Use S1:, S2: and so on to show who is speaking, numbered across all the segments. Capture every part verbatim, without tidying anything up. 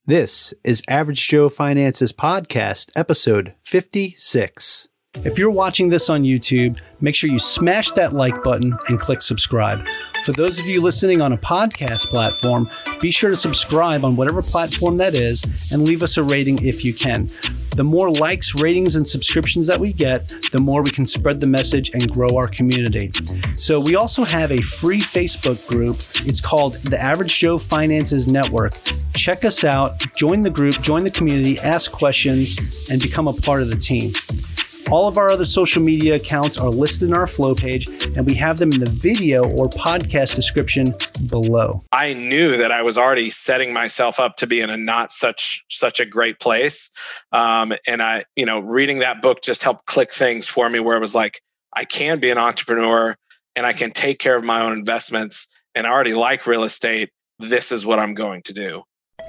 S1: This is Average Joe Finance's podcast, episode fifty-six. If you're watching this on YouTube, make sure you smash that like button and click subscribe. For those of you listening on a podcast platform, be sure to subscribe on whatever platform that is and leave us a rating if you can. The more likes, ratings, and subscriptions that we get, the more we can spread the message and grow our community. So we also have a free Facebook group. It's called the Average Joe Finances Network. Check us out, join the group, join the community, ask questions, and become a part of the team. All of our other social media accounts are listed in our flow page, and we have them in the video or podcast description below.
S2: I knew that I was already setting myself up to be in a not such such a great place. Um, and I, you know, reading that book just helped click things for me where it was like, I can be an entrepreneur and I can take care of my own investments, and I already like real estate. This is what I'm going to do.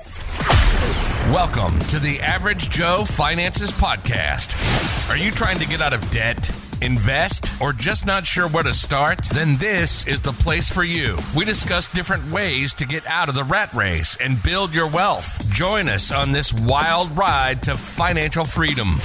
S3: Welcome to the Average Joe Finances Podcast. Are you trying to get out of debt, invest, or just not sure where to start? Then this is the place for you. We discuss different ways to get out of the rat race and build your wealth. Join us on this wild ride to financial freedom.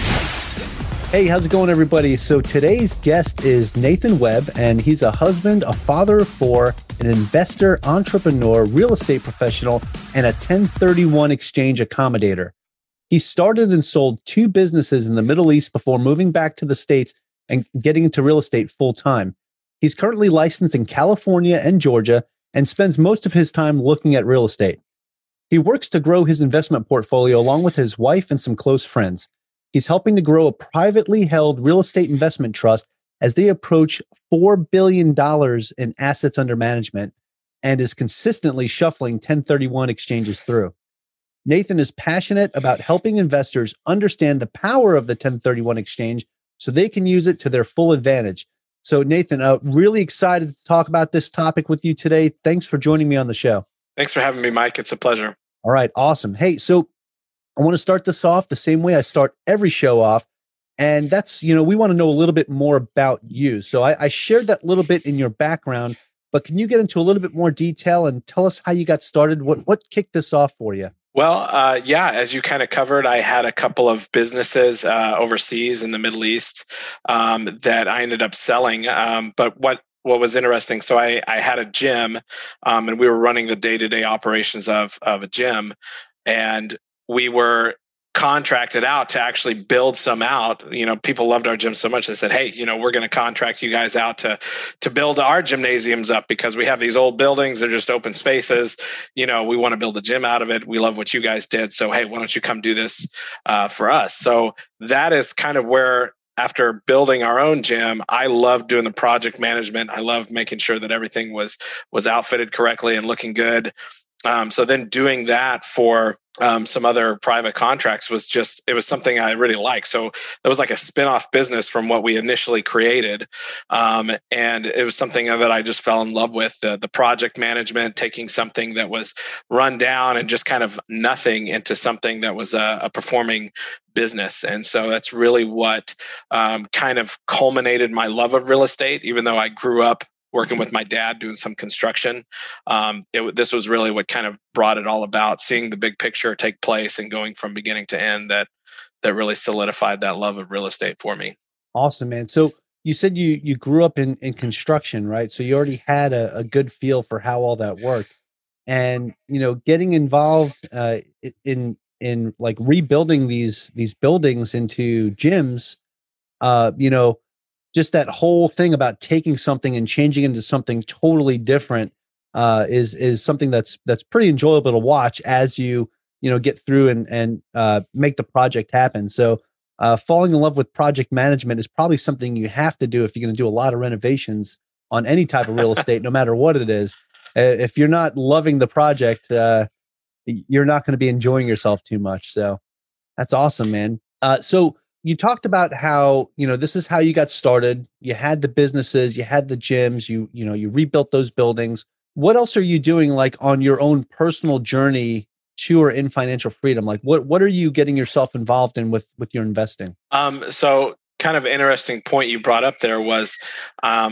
S1: Hey, how's it going, everybody? So today's guest is Nathan Webb, and he's a husband, a father of four, an investor, entrepreneur, real estate professional, and a ten thirty-one exchange accommodator. He started and sold two businesses in the Middle East before moving back to the States and getting into real estate full time. He's currently licensed in California and Georgia and spends most of his time looking at real estate. He works to grow his investment portfolio along with his wife and some close friends. He's helping to grow a privately held real estate investment trust as they approach four billion dollars in assets under management and is consistently shuffling ten thirty-one exchanges through. Nathan is passionate about helping investors understand the power of the ten thirty-one exchange so they can use it to their full advantage. So Nathan, uh, really excited to talk about this topic with you today. Thanks for joining me on the show.
S2: Thanks for having me, Mike. It's a pleasure.
S1: All right, awesome. Hey, so I want to start this off the same way I start every show off. And that's, you know, we want to know a little bit more about you. So I, I shared that little bit in your background, but can you get into a little bit more detail and tell us how you got started? What what kicked this off for you?
S2: Well, uh, yeah, as you kind of covered, I had a couple of businesses uh, overseas in the Middle East um, that I ended up selling. Um, but what what was interesting, so I, I had a gym um, and we were running the day-to-day operations of, of a gym. And we were contracted out to actually build some out. You know, people loved our gym so much. They said, hey, you know, we're going to contract you guys out to, to build our gymnasiums up because we have these old buildings. They're just open spaces. You know, we want to build a gym out of it. We love what you guys did. So, hey, why don't you come do this uh, for us? So that is kind of where, after building our own gym, I loved doing the project management. I loved making sure that everything was, was outfitted correctly and looking good. Um, so then doing that for um, some other private contracts was just, it was something I really liked. So it was like a spin-off business from what we initially created. Um, and it was something that I just fell in love with, the, the project management, taking something that was run down and just kind of nothing into something that was a, a performing business. And so that's really what um, kind of culminated my love of real estate, even though I grew up working with my dad doing some construction. Um, it, this was really what kind of brought it all about, seeing the big picture take place and going from beginning to end that that really solidified that love of real estate for me.
S1: Awesome, man. So you said you you grew up in, in construction, right? So you already had a, a good feel for how all that worked. And, you know, getting involved uh, in in like rebuilding these these buildings into gyms, uh, you know, just that whole thing about taking something and changing into something totally different uh, is is something that's that's pretty enjoyable to watch as you you know get through and and uh, make the project happen. So uh, falling in love with project management is probably something you have to do if you're going to do a lot of renovations on any type of real estate, no matter what it is. Uh, if you're not loving the project, uh, you're not going to be enjoying yourself too much. So that's awesome, man. Uh, so. You talked about how, you know, this is how you got started. You had the businesses, you had the gyms, you, you know, you rebuilt those buildings. What else are you doing like on your own personal journey to or in financial freedom? Like what, what are you getting yourself involved in with, with your investing?
S2: Um, so kind of interesting point you brought up there was, um,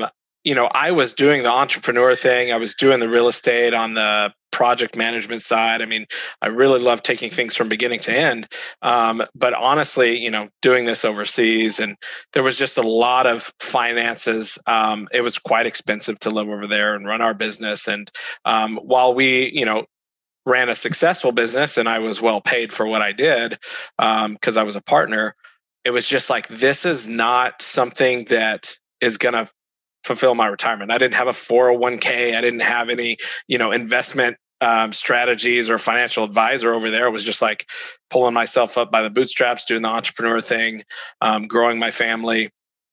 S2: you know, I was doing the entrepreneur thing. I was doing the real estate on the project management side. I mean, I really love taking things from beginning to end. Um, but honestly, you know, doing this overseas, and there was just a lot of finances. Um, it was quite expensive to live over there and run our business. And um, while we, you know, ran a successful business and I was well paid for what I did because um, I was a partner, it was just like, this is not something that is going to fulfill my retirement. I didn't have a four oh one k. I didn't have any, you know, investment um, strategies or financial advisor over there. It was just like pulling myself up by the bootstraps, doing the entrepreneur thing, um, growing my family.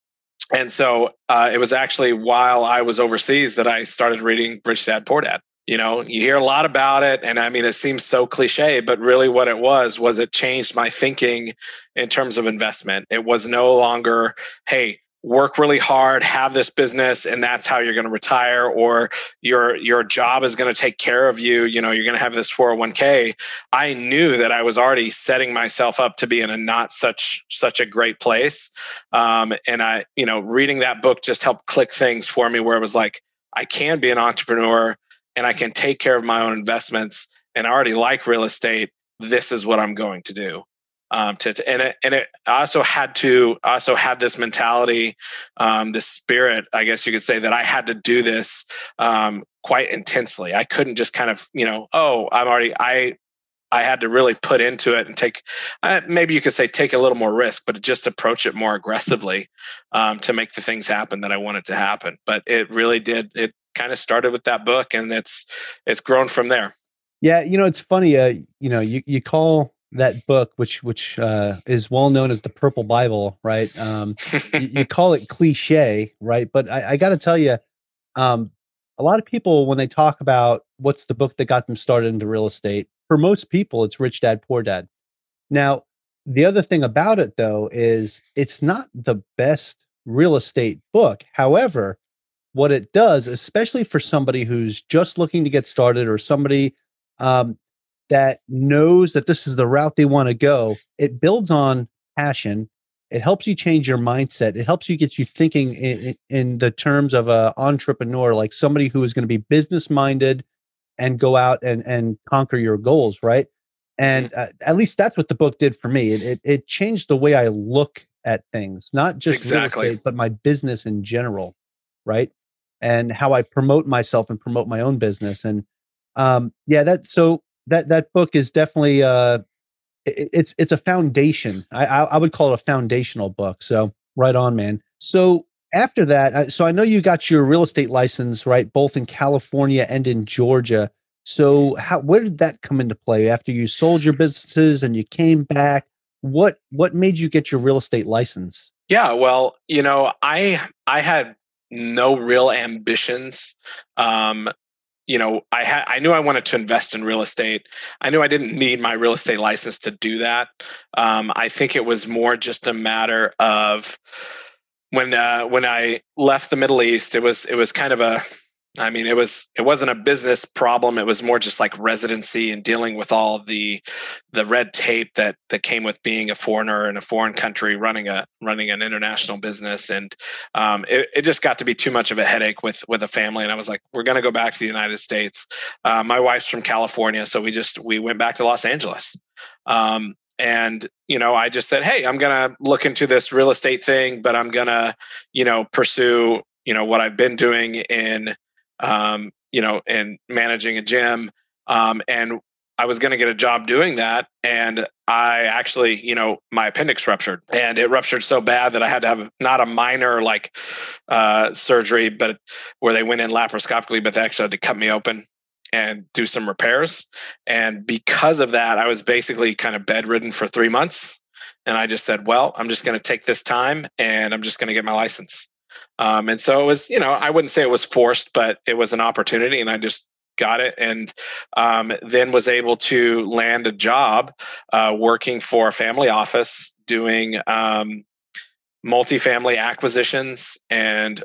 S2: And so uh, it was actually while I was overseas that I started reading Rich Dad, Poor Dad. You know, you hear a lot about it, and I mean, it seems so cliche, but really what it was, was it changed my thinking in terms of investment. It was no longer, hey, work really hard, have this business, and that's how you're going to retire, or your your job is going to take care of you. You know, you're going to have this four oh one k. I knew that I was already setting myself up to be in a not such such a great place. Um, and I, you know, reading that book just helped click things for me where it was like, I can be an entrepreneur and I can take care of my own investments, and I already like real estate. This is what I'm going to do. Um, to, to and it, and it I also had to also had this mentality, um, this spirit, I guess you could say, that I had to do this um, quite intensely. I couldn't just kind of, you know, oh, I'm already I. I had to really put into it and take, uh, maybe you could say, take a little more risk, but just approach it more aggressively um, to make the things happen that I wanted to happen. But it really did. It kind of started with that book, and it's it's grown from there.
S1: Yeah, you know, it's funny. Uh, you know, you you call that book, which which uh, is well known as the Purple Bible, right? Um, you, you call it cliche, right? But I, I got to tell you, um, a lot of people, when they talk about what's the book that got them started into real estate, for most people, it's Rich Dad, Poor Dad. Now, the other thing about it, though, is it's not the best real estate book. However, what it does, especially for somebody who's just looking to get started, or somebody um, that knows that this is the route they want to go, it builds on passion. It helps you change your mindset. It helps you get you thinking in, in the terms of an entrepreneur, like somebody who is going to be business minded and go out and, and conquer your goals, right? And uh, at least that's what the book did for me. It, it it changed the way I look at things, not just
S2: Exactly.
S1: real estate, but my business in general, right? And how I promote myself and promote my own business. And um, yeah, that so that that book is definitely uh, it, it's it's a foundation. I, I I would call it a foundational book. So right on, man. So after that, so I know you got your real estate license, right, both in California and in Georgia. So how where did that come into play after you sold your businesses and you came back? What what made you get your real estate license?
S2: Yeah, well, you know, I I had no real ambitions. Um, you know, I had I knew I wanted to invest in real estate. I knew I didn't need my real estate license to do that. Um, I think it was more just a matter of when uh, when I left the Middle East, it was it was kind of a I mean, it was it wasn't a business problem. It was more just like residency and dealing with all of the the red tape that that came with being a foreigner in a foreign country, running a running an international business, and um, it, it just got to be too much of a headache with with a family. And I was like, we're going to go back to the United States. Uh, my wife's from California, so we just we went back to Los Angeles. Um, And, you know, I just said, hey, I'm going to look into this real estate thing, but I'm going to, you know, pursue, you know, what I've been doing in, um, you know, in managing a gym. Um, and I was going to get a job doing that. And I actually, you know, my appendix ruptured, and it ruptured so bad that I had to have not a minor like uh, surgery, but where they went in laparoscopically, but they actually had to cut me open and do some repairs. And because of that, I was basically kind of bedridden for three months. And I just said, well, I'm just going to take this time and I'm just going to get my license. Um, and so it was, you know, I wouldn't say it was forced, but it was an opportunity, and I just got it. And um, then was able to land a job uh, working for a family office doing um, multifamily acquisitions and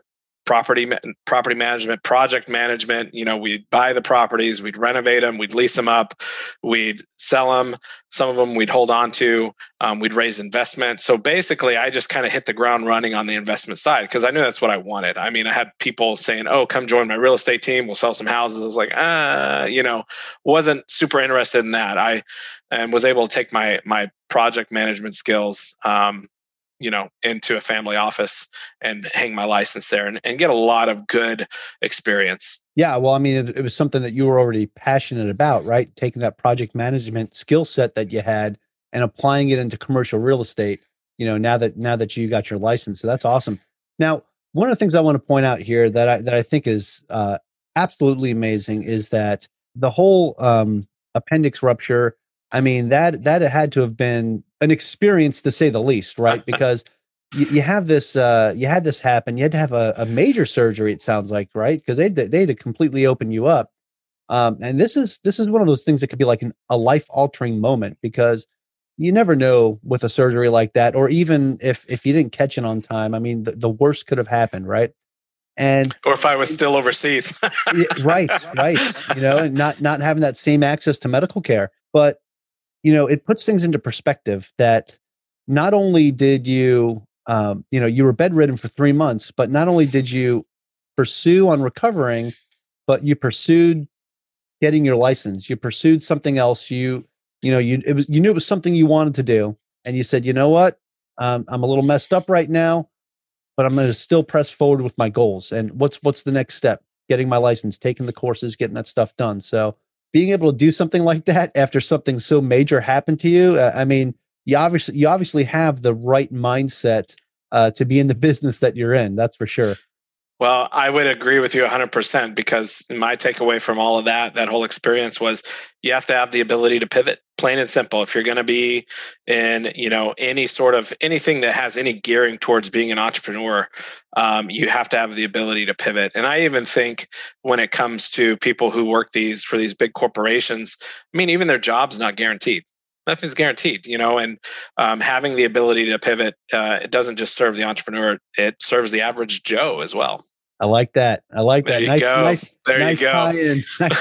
S2: property property management, project management. You know, we'd buy the properties, we'd renovate them, we'd lease them up, we'd sell them. Some of them we'd hold on to, um, we'd raise investment. So basically, I just kind of hit the ground running on the investment side because I knew that's what I wanted. I mean, I had people saying, "Oh, come join my real estate team. We'll sell some houses." I was like, ah, you know, wasn't super interested in that. I and was able to take my my project management skills, um, you know, into a family office and hang my license there and, and get a lot of good experience.
S1: Yeah. Well, I mean, it, it was something that you were already passionate about, right? Taking that project management skill set that you had and applying it into commercial real estate, you know, now that, now that you got your license. So that's awesome. Now, one of the things I want to point out here that I, that I think is uh, absolutely amazing is that the whole um, appendix rupture, I mean, that, that had to have been an experience to say the least, right? Because you, you have this, uh, you had this happen. You had to have a, a major surgery. It sounds like, right? Because they they had to completely open you up. Um, and this is this is one of those things that could be like an, a life altering moment because you never know with a surgery like that, or even if if you didn't catch it on time. I mean, the, the worst could have happened, right? And
S2: or if I was still overseas,
S1: yeah, right, right. You know, and not not having that same access to medical care, but you know, it puts things into perspective that not only did you, um, you know, you were bedridden for three months, but not only did you pursue on recovering, but you pursued getting your license. You pursued something else. You, you know, you it was you knew it was something you wanted to do, and you said, you know what, um, I'm a little messed up right now, but I'm going to still press forward with my goals. And what's what's the next step? Getting my license, taking the courses, getting that stuff done. So being able to do something like that after something so major happened to you, uh, I mean, you obviously you obviously have the right mindset uh, to be in the business that you're in. That's for sure.
S2: Well, I would agree with you one hundred percent because my takeaway from all of that, that whole experience was you have to have the ability to pivot, plain and simple. If you're going to be in, you know, any sort of anything that has any gearing towards being an entrepreneur, um, you have to have the ability to pivot. And I even think when it comes to people who work these for these big corporations, I mean, even their job's not guaranteed. Nothing's guaranteed, you know, and um, having the ability to pivot, uh, it doesn't just serve the entrepreneur, it serves the average Joe as well.
S1: I like that. I like
S2: there
S1: that.
S2: You
S1: nice,
S2: go.
S1: nice,
S2: there
S1: nice
S2: you go.
S1: tie-in. Nice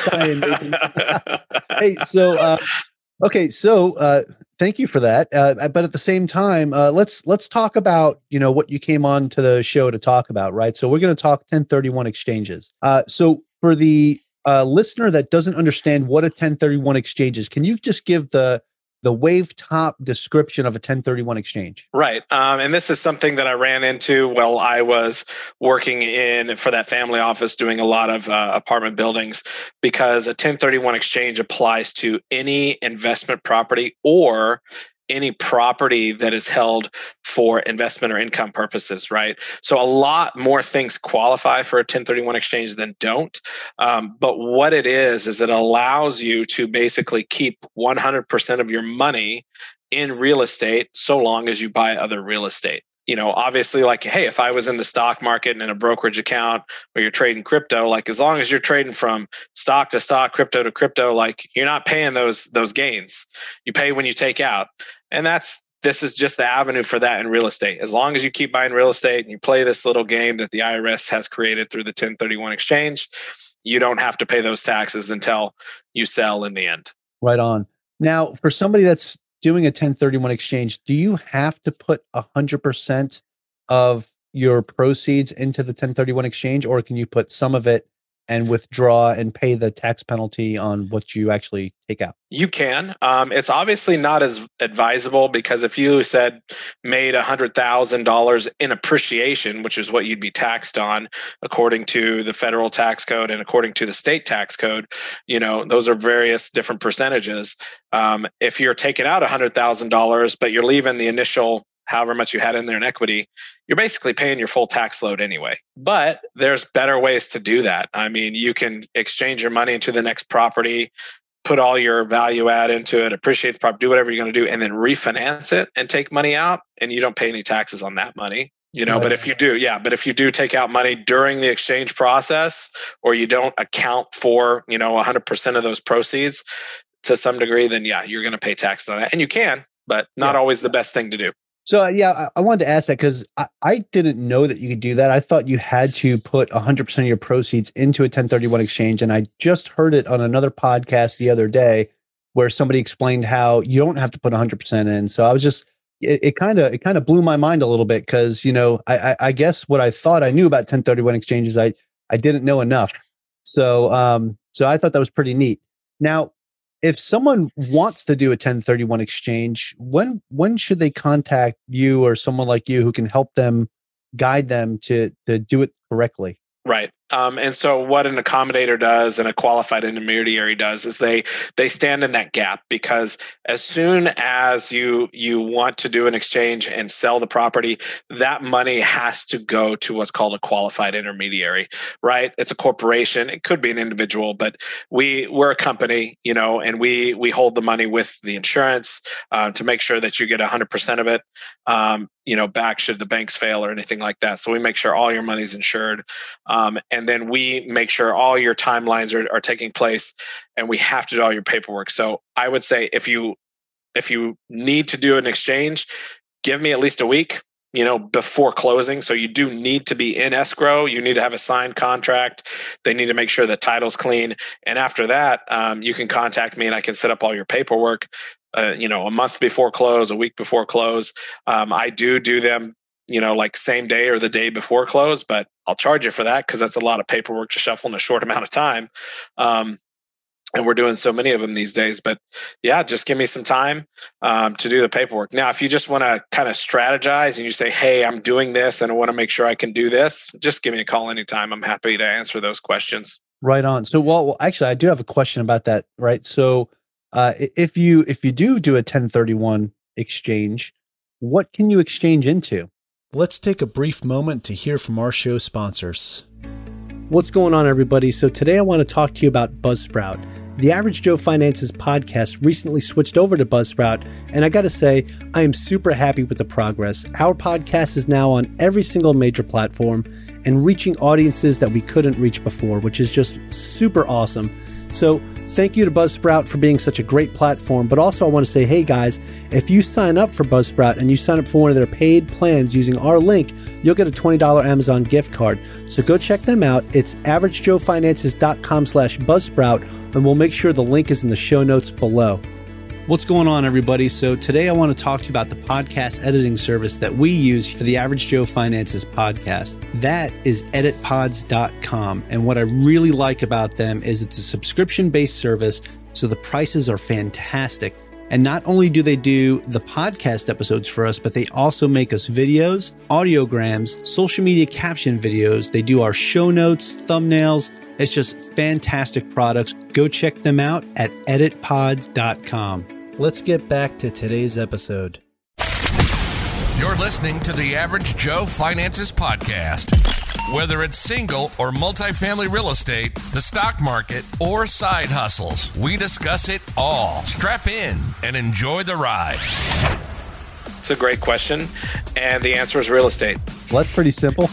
S1: tie-in. Hey, so, uh, okay. So, uh, thank you for that. Uh, but at the same time, uh, let's, let's talk about, you know, what you came on to the show to talk about, right? So we're going to talk ten thirty-one exchanges. Uh, so for the uh, listener that doesn't understand what a ten thirty-one exchange is, can you just give the, the wave top description of a ten thirty-one exchange?
S2: Right. Um, and this is something that I ran into while I was working in for that family office doing a lot of uh, apartment buildings, because a ten thirty-one exchange applies to any investment property or any property that is held for investment or income purposes, right? So a lot more things qualify for a ten thirty-one exchange than don't. Um, but what it is, is it allows you to basically keep one hundred percent of your money in real estate so long as you buy other real estate. You know, obviously, like, hey, if I was in the stock market and in a brokerage account where you're trading crypto, like as long as you're trading from stock to stock, crypto to crypto, like you're not paying those those gains. You pay when you take out. And that's this is just the avenue for that in real estate. As long as you keep buying real estate and you play this little game that the I R S has created through the ten thirty-one exchange, you don't have to pay those taxes until you sell in the end.
S1: Right on. Now, for somebody that's doing a ten thirty-one exchange, do you have to put one hundred percent of your proceeds into the ten thirty-one exchange, or can you put some of it and withdraw and pay the tax penalty on what you actually take out?
S2: You can. Um, it's obviously not as advisable because if you said made one hundred thousand dollars in appreciation, which is what you'd be taxed on according to the federal tax code and according to the state tax code, you know, those are various different percentages. Um, if you're taking out one hundred thousand dollars, but you're leaving the initial however much you had in there in equity, you're basically paying your full tax load anyway. But there's better ways to do that. I mean, you can exchange your money into the next property, put all your value add into it, appreciate the property, do whatever you're going to do, and then refinance it and take money out, and you don't pay any taxes on that money. You know, right. But if you do, yeah, but if you do take out money during the exchange process, or you don't account for, you know, one hundred percent of those proceeds to some degree, then yeah, you're going to pay taxes on that. And you can, but not yeah. always the best thing to do.
S1: So uh, yeah, I, I wanted to ask that because I, I didn't know that you could do that. I thought you had to put one hundred percent of your proceeds into a ten thirty-one exchange. And I just heard it on another podcast the other day where somebody explained how you don't have to put one hundred percent in. So I was just, it kind of, it kind of blew my mind a little bit because, you know, I, I, I guess what I thought I knew about ten thirty-one exchanges, I, I didn't know enough. So, um, so I thought that was pretty neat. Now, if someone wants to do a ten thirty-one exchange, when when should they contact you or someone like you who can help them, guide them to to do it correctly?
S2: Right. Um, and so what an accommodator does and a qualified intermediary does is they they stand in that gap, because as soon as you you want to do an exchange and sell the property, that money has to go to what's called a qualified intermediary, right? It's a corporation. It could be an individual, but we we're a company, you know, and we we hold the money with the insurance uh, to make sure that you get one hundred percent of it, um, you know, back should the banks fail or anything like that. So we make sure all your money's insured. Um, and then we make sure all your timelines are, are taking place, and we have to do all your paperwork. So I would say if you if you need to do an exchange, give me at least a week, you know, before closing. So you do need to be in escrow. You need to have a signed contract. They need to make sure the title's clean. And after that, um, you can contact me and I can set up all your paperwork, uh, you know, a month before close, a week before close. Um, I do do them, you know, like same day or the day before close, but I'll charge you for that because that's a lot of paperwork to shuffle in a short amount of time. Um, and we're doing so many of them these days. But yeah, just give me some time um, to do the paperwork. Now, if you just want to kind of strategize and you say, hey, I'm doing this and I want to make sure I can do this, just give me a call anytime. I'm happy to answer those questions.
S1: Right on. So, well, well actually, I do have a question about that, right? So uh, if you if you do do a ten thirty-one exchange, what can you exchange into?
S4: Let's take a brief moment to hear from our show sponsors.
S1: What's going on, everybody? So today I want to talk to you about Buzzsprout. The Average Joe Finances podcast recently switched over to Buzzsprout, and I got to say, I am super happy with the progress. Our podcast is now on every single major platform and reaching audiences that we couldn't reach before, which is just super awesome. So thank you to Buzzsprout for being such a great platform. But also I want to say, hey guys, if you sign up for Buzzsprout and you sign up for one of their paid plans using our link, you'll get a twenty dollars Amazon gift card. So go check them out. It's averagejoefinances.com slash Buzzsprout, and we'll make sure the link is in the show notes below. What's going on, everybody? So today I want to talk to you about the podcast editing service that we use for the Average Joe Finances podcast. That is edit pods dot com. And what I really like about them is it's a subscription-based service, so the prices are fantastic. And not only do they do the podcast episodes for us, but they also make us videos, audiograms, social media caption videos. They do our show notes, thumbnails. It's just fantastic products. Go check them out at edit pods dot com.
S4: Let's get back to today's episode.
S3: You're listening to the Average Joe Finances Podcast. Whether it's single or multifamily real estate, the stock market, or side hustles, we discuss it all. Strap in and enjoy the ride.
S2: It's a great question. And the answer is real estate.
S1: Well, that's pretty simple.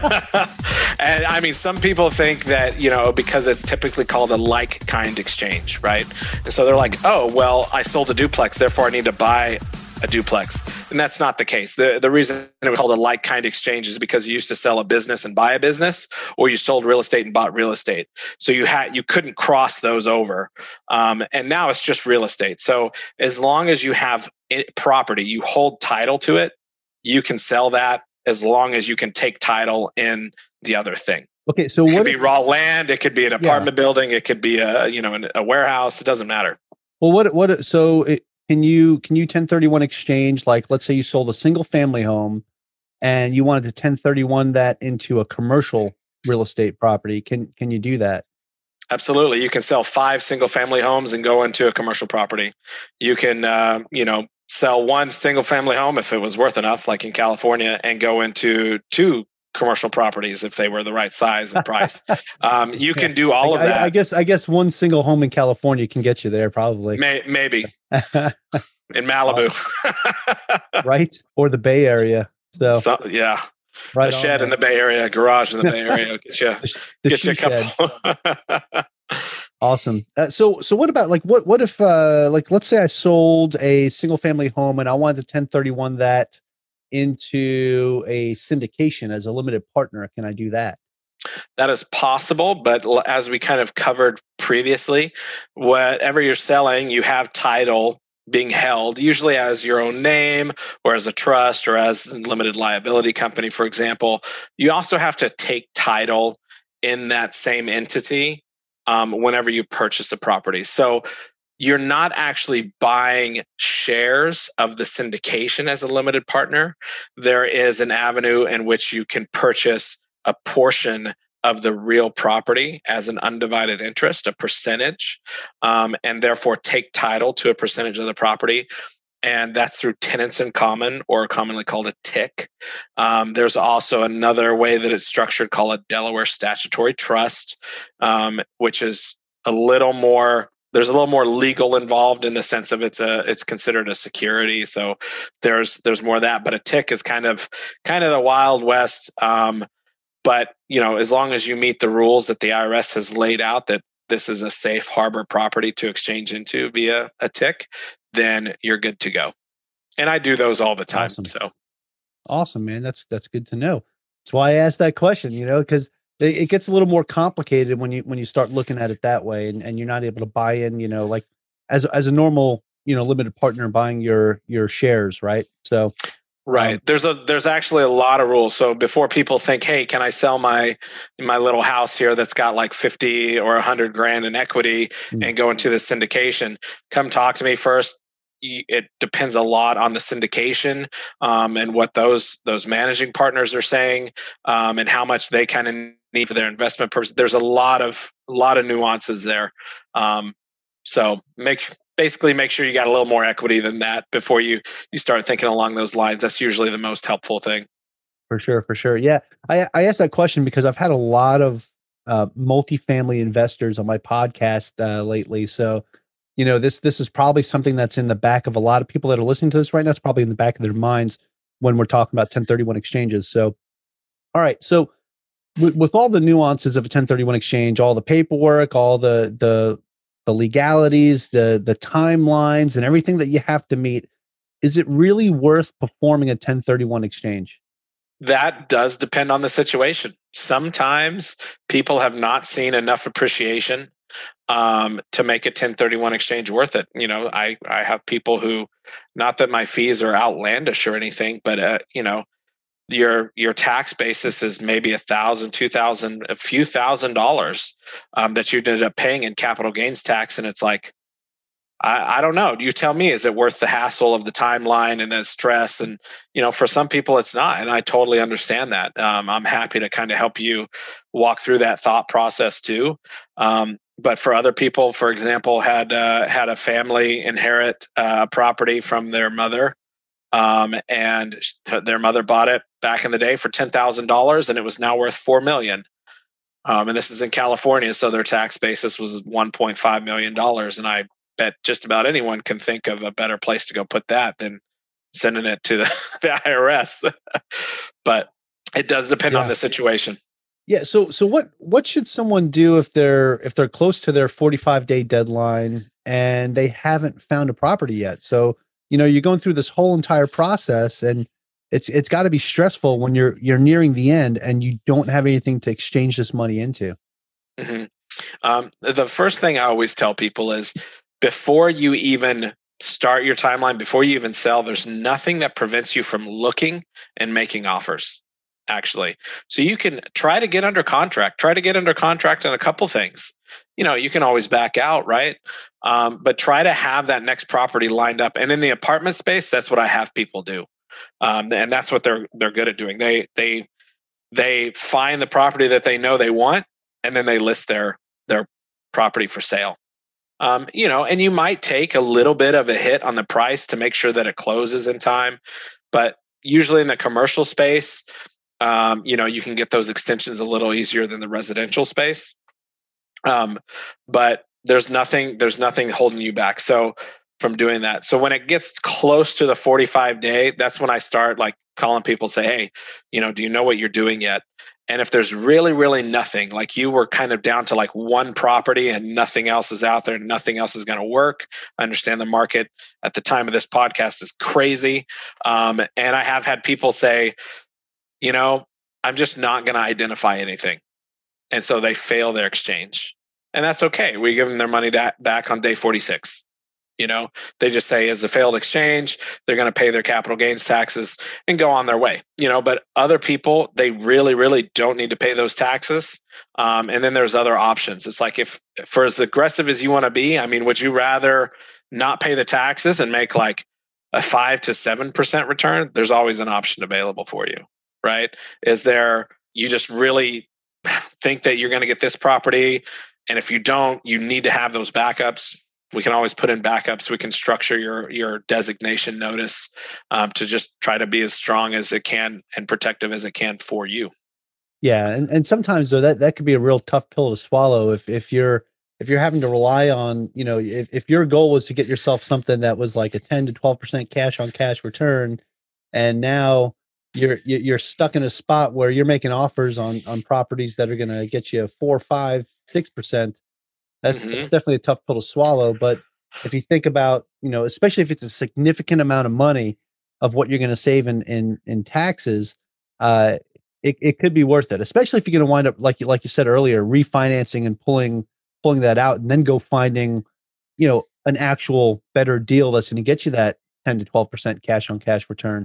S2: And I mean, some people think that, you know, because it's typically called a like kind exchange, right? And so they're like, oh, well, I sold a duplex, therefore I need to buy a duplex. And that's not the case. The the reason it was called a like kind exchange is because you used to sell a business and buy a business, or you sold real estate and bought real estate. So you had you couldn't cross those over. Um, and now it's just real estate. So as long as you have it, property, you hold title to it, you can sell that as long as you can take title in the other thing.
S1: Okay, so
S2: it
S1: what
S2: could
S1: if,
S2: be raw land, it could be an apartment
S1: yeah.
S2: building, it could be a you know an, a warehouse. It doesn't matter.
S1: Well, what what so it, can you can you ten thirty-one exchange, like let's say you sold a single family home and you wanted to ten thirty-one that into a commercial real estate property? Can can you do that?
S2: Absolutely. You can sell five single family homes and go into a commercial property. You can uh, you know sell one single family home if it was worth enough, like in California, and go into two commercial properties if they were the right size and price. Um, you can do all of
S1: I,
S2: that.
S1: I guess I guess one single home in California can get you there, probably.
S2: May, maybe in Malibu,
S1: right? Or the Bay Area. So,
S2: so yeah,
S1: right
S2: a shed in the Bay Area, a garage in the Bay Area, will get you,
S1: the, the
S2: get you a couple.
S1: Awesome. Uh, so, so what about like what? What if uh, like let's say I sold a single family home and I wanted to ten thirty-one that into a syndication as a limited partner? Can I do that?
S2: That is possible, but as we kind of covered previously, whatever you're selling, you have title being held, usually as your own name or as a trust or as a limited liability company, for example. You also have to take title in that same entity um, whenever you purchase a property. So you're not actually buying shares of the syndication as a limited partner. There is an avenue in which you can purchase a portion of the real property as an undivided interest, a percentage, um, and therefore take title to a percentage of the property. And that's through tenants in common, or commonly called a T I C. Um, there's also another way that it's structured called a Delaware Statutory Trust, um, which is a little more, there's a little more legal involved in the sense of it's a, it's considered a security. So there's, there's more of that, but a T I C is kind of, kind of the Wild West. Um, But, you know, as long as you meet the rules that the I R S has laid out, that this is a safe harbor property to exchange into via a T I C, then you're good to go. And I do those all the time.
S1: Awesome.
S2: So
S1: awesome, man. That's, that's good to know. That's why I asked that question, you know, because it, it gets a little more complicated when you, when you start looking at it that way, and, and you're not able to buy in, you know, like as, as a normal, you know, limited partner buying your, your shares. Right. So
S2: Right. Um, there's a there's actually a lot of rules. So before people think, hey, can I sell my my little house here that's got like fifty or a hundred grand in equity mm-hmm. and go into the syndication? Come talk to me first. It depends a lot on the syndication um, and what those those managing partners are saying um, and how much they kind of need for their investment purpose. There's a lot of a lot of nuances there. Um, so make. Basically make sure you got a little more equity than that before you, you start thinking along those lines. That's usually the most helpful thing.
S1: For sure. For sure. Yeah. I, I asked that question because I've had a lot of uh, multifamily investors on my podcast uh, lately. So, you know, this, this is probably something that's in the back of a lot of people that are listening to this right now. It's probably in the back of their minds when we're talking about ten thirty-one exchanges. So, all right. So with, with all the nuances of a ten thirty-one exchange, all the paperwork, all the, the, the legalities, the the timelines, and everything that you have to meet, is it really worth performing a ten thirty-one exchange?
S2: That does depend on the situation. Sometimes people have not seen enough appreciation um, to make a ten thirty-one exchange worth it. You know, I I have people who, not that my fees are outlandish or anything, but uh, you know, your your tax basis is maybe a thousand, two thousand, a few thousand dollars um, that you ended up paying in capital gains tax, and it's like, I, I don't know. You tell me, is it worth the hassle of the timeline and the stress? And you know, for some people, it's not, and I totally understand that. Um, I'm happy to kind of help you walk through that thought process too. Um, but for other people, for example, had uh, had a family inherit a uh, property from their mother. Um, and their mother bought it back in the day for ten thousand dollars, and it was now worth four million dollars. Um, and this is in California, so their tax basis was one point five million dollars. And I bet just about anyone can think of a better place to go put that than sending it to the, the I R S. But it does depend yeah. on the situation.
S1: Yeah. So, so what, what should someone do if they're, if they're close to their forty-five day deadline and they haven't found a property yet? So, you know, you're going through this whole entire process, and it's it's got to be stressful when you're you're nearing the end and you don't have anything to exchange this money into.
S2: Mm-hmm. Um, the first thing I always tell people is, before you even start your timeline, before you even sell, there's nothing that prevents you from looking and making offers, actually. So you can try to get under contract, try to get under contract on a couple things. You know, you can always back out, right? Um, but try to have that next property lined up. And in the apartment space, that's what I have people do. Um, and that's what they're they're good at doing. They they they find the property that they know they want, and then they list their their property for sale. Um, you know, and you might take a little bit of a hit on the price to make sure that it closes in time. But usually in the commercial space, um, you know, you can get those extensions a little easier than the residential space. Um, but there's nothing, there's nothing holding you back. So from doing that. So when it gets close to the forty-five day, that's when I start like calling people, say, hey, you know, do you know what you're doing yet? And if there's really, really nothing, like you were kind of down to like one property and nothing else is out there, nothing else is going to work. I understand the market at the time of this podcast is crazy. Um, and I have had people say, you know, I'm just not going to identify anything. And so they fail their exchange. And that's okay. We give them their money da- back on day forty-six. You know, they just say as a failed exchange, they're going to pay their capital gains taxes and go on their way. You know, but other people, they really, really don't need to pay those taxes. Um, and then there's other options. It's like if for as aggressive as you want to be, I mean, would you rather not pay the taxes and make like a five to seven percent return? There's always an option available for you, right? Is there, you just really think that you're going to get this property, and if you don't, you need to have those backups. We can always put in backups. We can structure your your designation notice um, to just try to be as strong as it can and protective as it can for you.
S1: Yeah, and, and sometimes though that, that could be a real tough pill to swallow if if you're if you're having to rely on, you know, if, if your goal was to get yourself something that was like a ten to twelve percent cash on cash return, and now you're you're stuck in a spot where you're making offers on on properties that are going to get you four, five, six percent. That's, mm-hmm. that's definitely a tough pill to swallow. But if you think about, you know, especially if it's a significant amount of money of what you're going to save in in, in taxes, uh, it, it could be worth it. Especially if you're going to wind up, like you like you said earlier, refinancing and pulling pulling that out, and then go finding, you know, an actual better deal that's going to get you that ten to twelve percent cash on cash return.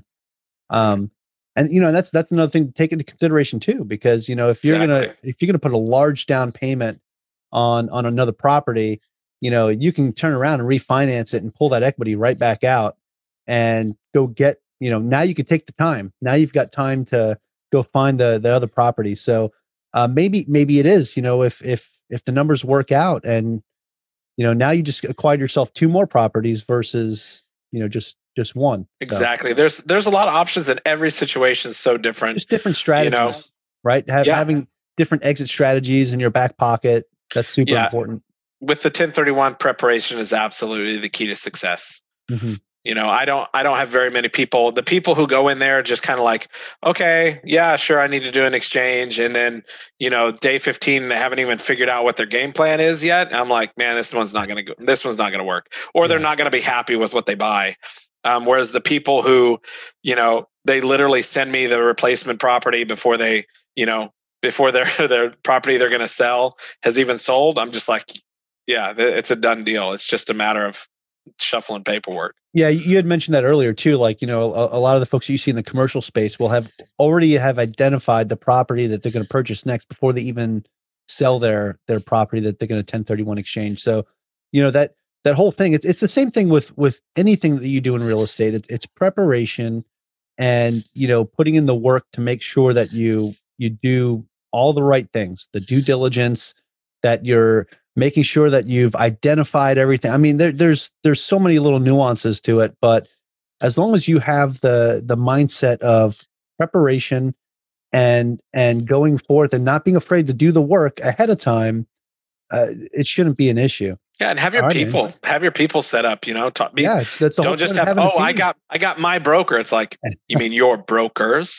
S1: Um, and you know, that's that's another thing to take into consideration too, because you know, if you're exactly. gonna if you're gonna put a large down payment on on another property, you know, you can turn around and refinance it and pull that equity right back out and go get, you know, now you can take the time. Now you've got time to go find the the other property. So uh, maybe maybe it is, you know, if if if the numbers work out and, you know, now you just acquired yourself two more properties versus, you know, just just one.
S2: Exactly. So, there's there's a lot of options, and every situation is so different.
S1: Just different strategies, you know? Right? Have, yeah. Having different exit strategies in your back pocket. That's super yeah. important.
S2: With the ten thirty-one, preparation is absolutely the key to success. Mm-hmm. You know, I don't, I don't have very many people. The people who go in there just kind of like, okay, yeah, sure, I need to do an exchange, and then, you know, day fifteen, they haven't even figured out what their game plan is yet. And I'm like, man, this one's not going to go. This one's not going to work, or yeah. they're not going to be happy with what they buy. Um, whereas the people who, you know, they literally send me the replacement property before they, you know. before their their property they're going to sell has even sold, I'm just like, yeah, it's a done deal. It's just a matter of shuffling paperwork.
S1: Yeah, you had mentioned that earlier too. Like, you know, a, a lot of the folks you see in the commercial space will have already have identified the property that they're going to purchase next before they even sell their their property that they're going to ten thirty-one exchange. So, you know, that that whole thing, it's it's the same thing with with anything that you do in real estate. It, it's preparation and, you know, putting in the work to make sure that you you do all the right things, the due diligence, that you're making sure that you've identified everything. I mean, there, there's there's so many little nuances to it, but as long as you have the the mindset of preparation and and going forth and not being afraid to do the work ahead of time, uh, it shouldn't be an issue.
S2: Yeah, and have your right, people man. have your people set up. You know, talk, be,
S1: yeah, that's the
S2: don't just have. Oh, I got I got my broker. It's like, you mean your brokers?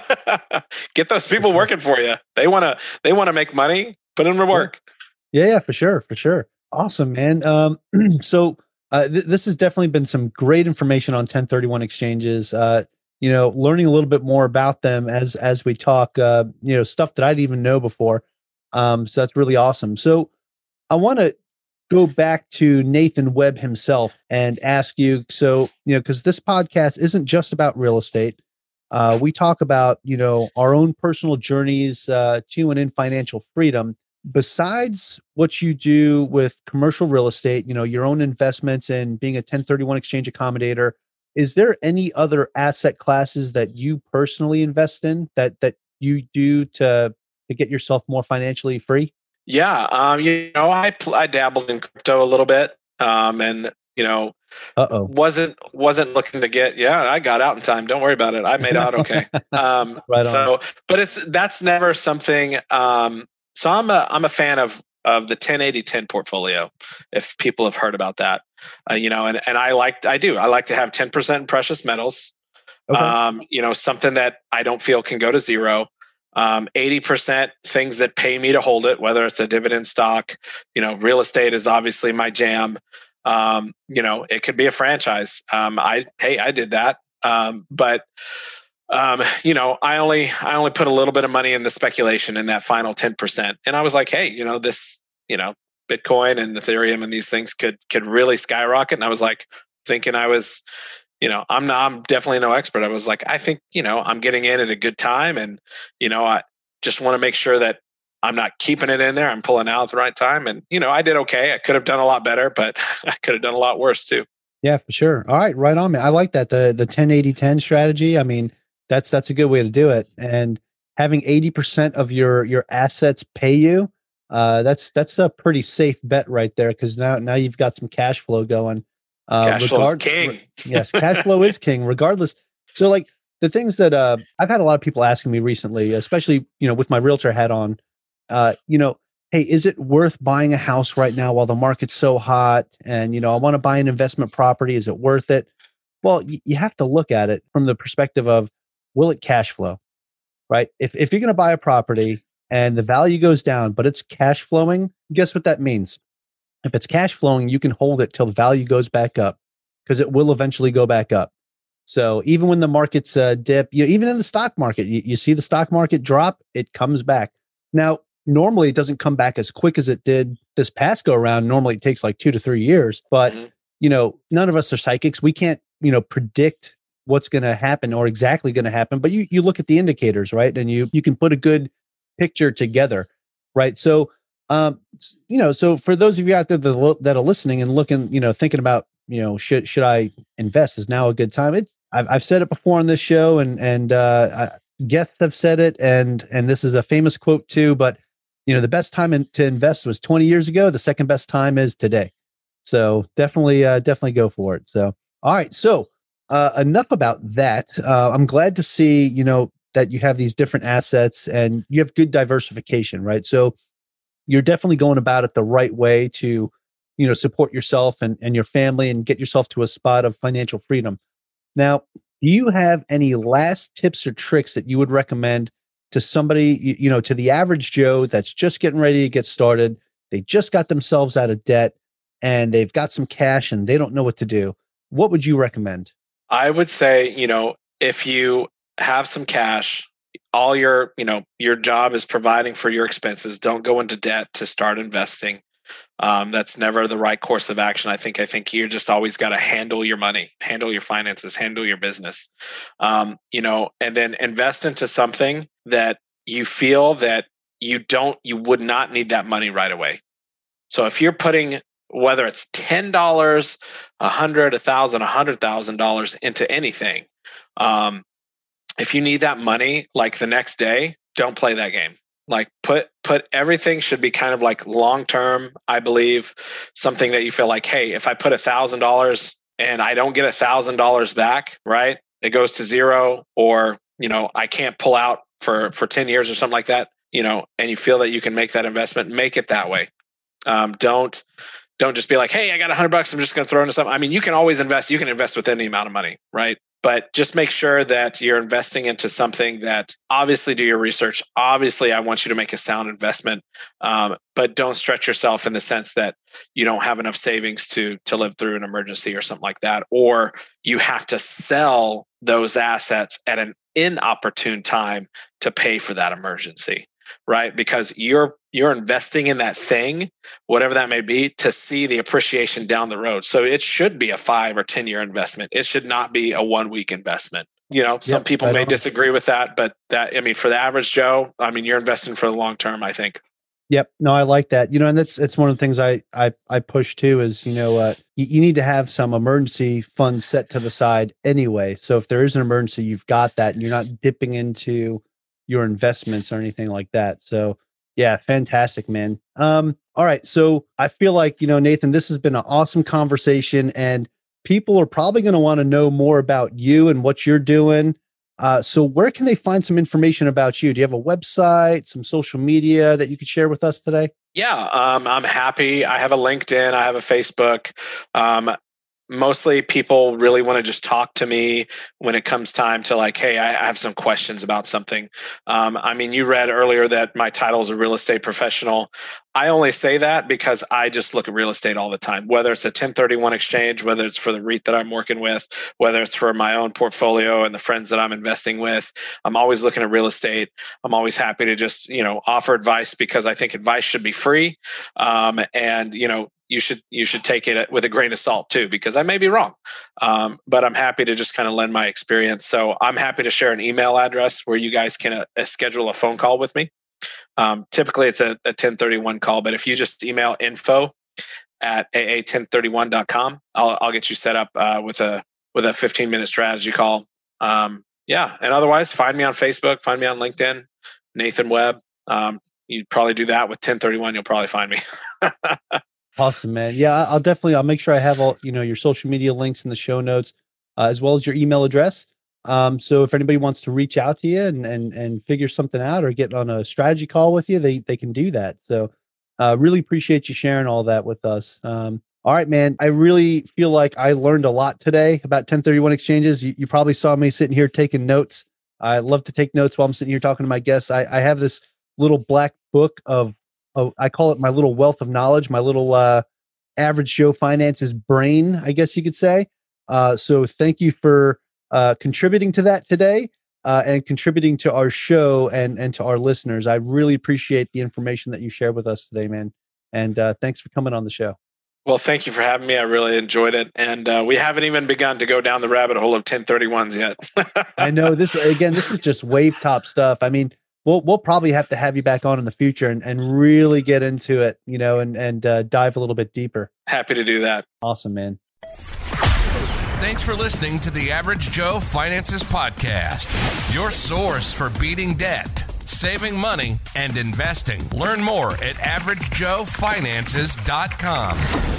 S2: Get those people working for you. They want to they want to make money. Put them to work.
S1: Yeah, yeah, for sure, for sure. Awesome, man. Um, so uh, th- this has definitely been some great information on ten thirty-one exchanges. Uh, you know, learning a little bit more about them as as we talk. Uh, you know, stuff that I didn't even know before. Um, so that's really awesome. So I want to go back to Nathan Webb himself and ask you, so, you know, because this podcast isn't just about real estate. Uh, we talk about, you know, our own personal journeys uh, to and in financial freedom. Besides what you do with commercial real estate, you know, your own investments and being a ten thirty-one exchange accommodator, is there any other asset classes that you personally invest in that that you do to to get yourself more financially free?
S2: Yeah, um, you know, I I dabbled in crypto a little bit, um, and you know, Uh-oh. wasn't wasn't looking to get. Yeah, I got out in time. Don't worry about it. I made out okay. Um, right on. So, but it's that's never something. Um, so I'm a I'm a fan of of the ten eighty ten portfolio. If people have heard about that, uh, you know, and and I like I do I like to have ten percent in precious metals. Okay. Um, you know, something that I don't feel can go to zero. Um, eighty percent things that pay me to hold it, whether it's a dividend stock, you know, real estate is obviously my jam. Um, you know, it could be a franchise. Um, I, hey, I did that. Um, but, um, you know, I only, I only put a little bit of money in the speculation in that final ten percent. And I was like, hey, you know, this, you know, Bitcoin and Ethereum and these things could, could really skyrocket. And I was like thinking I was, you know, I'm not, I'm definitely no expert. I was like, I think, you know, I'm getting in at a good time. And, you know, I just want to make sure that I'm not keeping it in there. I'm pulling out at the right time. And, you know, I did okay. I could have done a lot better, but I could have done a lot worse too.
S1: Yeah, for sure. All right. Right on, man. I like that. The, the ten eighty ten strategy. I mean, that's, that's a good way to do it. And having eighty percent of your, your assets pay you, uh, that's, that's a pretty safe bet right there. Cause now, now you've got some cash flow going.
S2: Uh, cash flow is king.
S1: Re- yes, cash flow is king, regardless. So, like the things that uh, I've had a lot of people asking me recently, especially you know with my realtor hat on, uh, you know, hey, is it worth buying a house right now while the market's so hot? And you know, I want to buy an investment property. Is it worth it? Well, y- you have to look at it from the perspective of will it cash flow, right? If if you're going to buy a property and the value goes down, but it's cash flowing, guess what that means? If it's cash flowing, you can hold it till the value goes back up because it will eventually go back up. So even when the markets uh, dip, you know, even in the stock market, you, you see the stock market drop, it comes back. Now, normally it doesn't come back as quick as it did this past go around. Normally it takes like two to three years, but mm-hmm. you know, none of us are psychics. We can't, you know, predict what's going to happen or exactly going to happen, but you, you look at the indicators, right? And you, you can put a good picture together, right? So, Um, you know, so for those of you out there that, that are listening and looking, you know, thinking about, you know, should should I invest? Is now a good time? It's I've I've said it before on this show, and and uh, I, guests have said it, and and this is a famous quote too. But you know, the best time in, to invest was twenty years ago. The second best time is today. So definitely, uh, definitely go for it. So all right, so uh, enough about that. Uh, I'm glad to see you know that you have these different assets and you have good diversification, right? So you're definitely going about it the right way to, you know, support yourself and, and your family and get yourself to a spot of financial freedom. Now, do you have any last tips or tricks that you would recommend to somebody, you, you know, to the average Joe that's just getting ready to get started? They just got themselves out of debt and they've got some cash and they don't know what to do. What would you recommend?
S2: I would say, you know, if you have some cash, all your, you know, your job is providing for your expenses. Don't go into debt to start investing. Um, that's never the right course of action. I think, I think you just always got to handle your money, handle your finances, handle your business, um, you know, and then invest into something that you feel that you don't, you would not need that money right away. So if you're putting, whether it's ten dollars, a hundred, a thousand, a hundred thousand dollars into anything, um, if you need that money like the next day, don't play that game. Like put put everything should be kind of like long term, I believe, something that you feel like, hey, if I put a thousand dollars and I don't get a thousand dollars back, right? It goes to zero, or you know, I can't pull out for for ten years or something like that, you know, and you feel that you can make that investment, make it that way. Um, don't don't just be like, hey, I got a hundred bucks, I'm just gonna throw into something. I mean, you can always invest, you can invest with any amount of money, right? But just make sure that you're investing into something that obviously do your research. Obviously, I want you to make a sound investment, um, but don't stretch yourself in the sense that you don't have enough savings to to live through an emergency or something like that, or you have to sell those assets at an inopportune time to pay for that emergency, right? Because you're you're investing in that thing, whatever that may be, to see the appreciation down the road. So it should be a five or ten year investment. It should not be a one week investment. You know, some
S1: yep,
S2: people may disagree with that, but that, I mean, for the average Joe, I mean, you're investing for the long term, I think.
S1: Yep. No, I like that. You know, and that's, that's one of the things I, I, I push too is, you know, uh, you, you need to have some emergency funds set to the side anyway. So if there is an emergency, you've got that and you're not dipping into your investments or anything like that. So yeah, fantastic, man. Um, all right. So I feel like, you know, Nathan, this has been an awesome conversation and people are probably going to want to know more about you and what you're doing. Uh, so where can they find some information about you? Do you have a website, some social media that you could share with us today?
S2: Yeah, um, I'm happy. I have a LinkedIn. I have a Facebook. Um, mostly people really want to just talk to me when it comes time to like, hey, I have some questions about something. Um, I mean, you read earlier that my title is a real estate professional. I only say that because I just look at real estate all the time, whether it's a ten thirty-one exchange, whether it's for the REIT that I'm working with, whether it's for my own portfolio and the friends that I'm investing with. I'm always looking at real estate. I'm always happy to just, you know, offer advice because I think advice should be free. Um, and, you know, you should you should take it with a grain of salt too, because I may be wrong. Um, but I'm happy to just kind of lend my experience. So I'm happy to share an email address where you guys can uh, schedule a phone call with me. Um, typically it's a, a ten thirty-one call, but if you just email info at a a ten thirty-one dot com, I'll, I'll get you set up uh, with a with a fifteen minute strategy call. Um, yeah. And otherwise, find me on Facebook, find me on LinkedIn, Nathan Webb. Um, you'd probably do that with ten thirty-one. You'll probably find me.
S1: Awesome, man. Yeah, I'll definitely, I'll make sure I have all, you know, your social media links in the show notes, uh, as well as your email address. Um, so if anybody wants to reach out to you and, and, and figure something out or get on a strategy call with you, they, they can do that. So, uh, really appreciate you sharing all that with us. Um, all right, man. I really feel like I learned a lot today about ten thirty-one exchanges. You, you probably saw me sitting here taking notes. I love to take notes while I'm sitting here talking to my guests. I, I have this little black book of, of, I call it my little wealth of knowledge, my little uh, average Joe Finances brain, I guess you could say. Uh, so thank you for uh, contributing to that today uh, and contributing to our show and, and to our listeners. I really appreciate the information that you shared with us today, man. And uh, thanks for coming on the show.
S2: Well, thank you for having me. I really enjoyed it. And uh, we haven't even begun to go down the rabbit hole of ten thirty-ones yet.
S1: I know this, again, this is just wave top stuff. I mean, we'll, we'll probably have to have you back on in the future and, and really get into it, you know, and, and uh, dive a little bit deeper.
S2: Happy to do that.
S1: Awesome, man.
S3: Thanks for listening to the Average Joe Finances Podcast, your source for beating debt, saving money, and investing. Learn more at average joe finances dot com.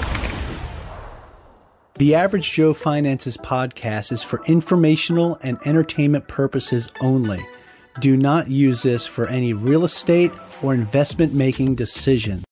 S4: The Average Joe Finances Podcast is for informational and entertainment purposes only. Do not use this for any real estate or investment making decision.